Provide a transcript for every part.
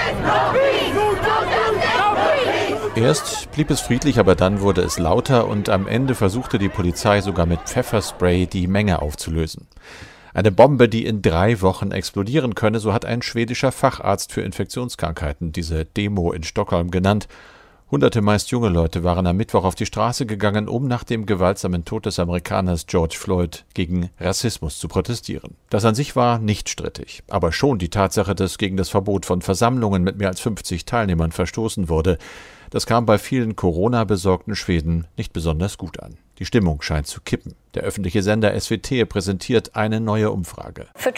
Erst blieb es friedlich, aber dann wurde es lauter und am Ende versuchte die Polizei sogar mit Pfefferspray die Menge aufzulösen. Eine Bombe, die in 3 Wochen explodieren könne, so hat ein schwedischer Facharzt für Infektionskrankheiten diese Demo in Stockholm genannt. Hunderte meist junge Leute waren am Mittwoch auf die Straße gegangen, um nach dem gewaltsamen Tod des Amerikaners George Floyd gegen Rassismus zu protestieren. Das an sich war nicht strittig, aber schon die Tatsache, dass gegen das Verbot von Versammlungen mit mehr als 50 Teilnehmern verstoßen wurde. Das kam bei vielen Corona-besorgten Schweden nicht besonders gut an. Die Stimmung scheint zu kippen. Der öffentliche Sender SVT präsentiert eine neue Umfrage. Das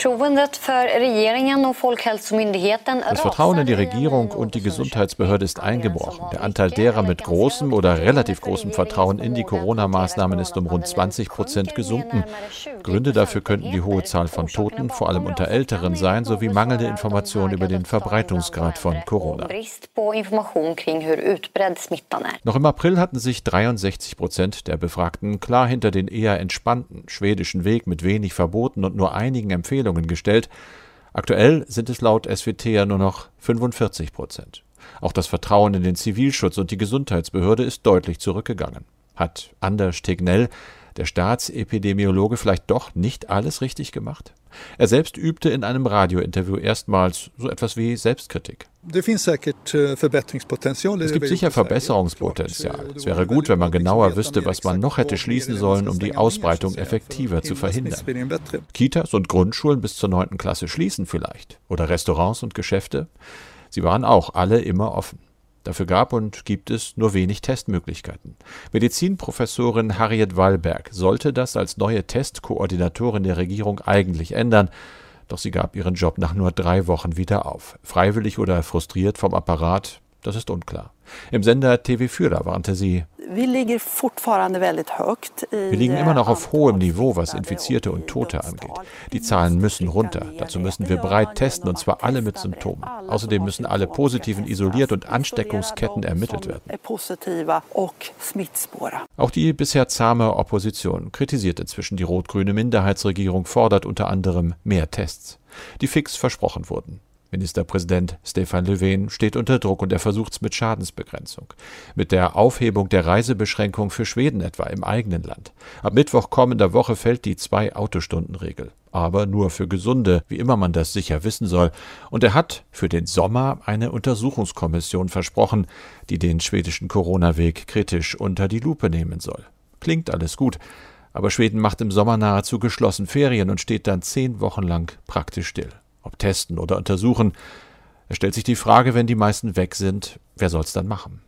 Vertrauen in die Regierung und die Gesundheitsbehörde ist eingebrochen. Der Anteil derer mit großem oder relativ großem Vertrauen in die Corona-Maßnahmen ist um rund 20% gesunken. Gründe dafür könnten die hohe Zahl von Toten, vor allem unter Älteren, sein, sowie mangelnde Informationen über den Verbreitungsgrad von Corona. Noch im April hatten sich 63% der Befragten klar hinter den eher entspannten schwedischen Weg mit wenig Verboten und nur einigen Empfehlungen gestellt. Aktuell sind es laut SVT ja nur noch 45%. Auch das Vertrauen in den Zivilschutz und die Gesundheitsbehörde ist deutlich zurückgegangen. Hat Anders Tegnell, der Staatsepidemiologe, vielleicht doch nicht alles richtig gemacht? Er selbst übte in einem Radiointerview erstmals so etwas wie Selbstkritik. Es gibt sicher Verbesserungspotenzial. Es wäre gut, wenn man genauer wüsste, was man noch hätte schließen sollen, um die Ausbreitung effektiver zu verhindern. Kitas und Grundschulen bis zur 9. Klasse schließen vielleicht. Oder Restaurants und Geschäfte. Sie waren auch alle immer offen. Dafür gab und gibt es nur wenig Testmöglichkeiten. Medizinprofessorin Harriet Wallberg sollte das als neue Testkoordinatorin der Regierung eigentlich ändern, doch sie gab ihren Job nach nur 3 Wochen wieder auf. Freiwillig oder frustriert vom Apparat, das ist unklar. Im Sender TV4 warnte sie: Wir liegen immer noch auf hohem Niveau, was Infizierte und Tote angeht. Die Zahlen müssen runter. Dazu müssen wir breit testen, und zwar alle mit Symptomen. Außerdem müssen alle Positiven isoliert und Ansteckungsketten ermittelt werden. Auch die bisher zahme Opposition kritisiert inzwischen die rot-grüne Minderheitsregierung, fordert unter anderem mehr Tests, die fix versprochen wurden. Ministerpräsident Stefan Löfven steht unter Druck und er versucht's mit Schadensbegrenzung. Mit der Aufhebung der Reisebeschränkung für Schweden etwa im eigenen Land. Ab Mittwoch kommender Woche fällt die 2-Autostunden-Regel. Aber nur für Gesunde, wie immer man das sicher wissen soll. Und er hat für den Sommer eine Untersuchungskommission versprochen, die den schwedischen Corona-Weg kritisch unter die Lupe nehmen soll. Klingt alles gut. Aber Schweden macht im Sommer nahezu geschlossen Ferien und steht dann 10 Wochen lang praktisch still. Ob testen oder untersuchen, es stellt sich die Frage, wenn die meisten weg sind, wer soll's dann machen?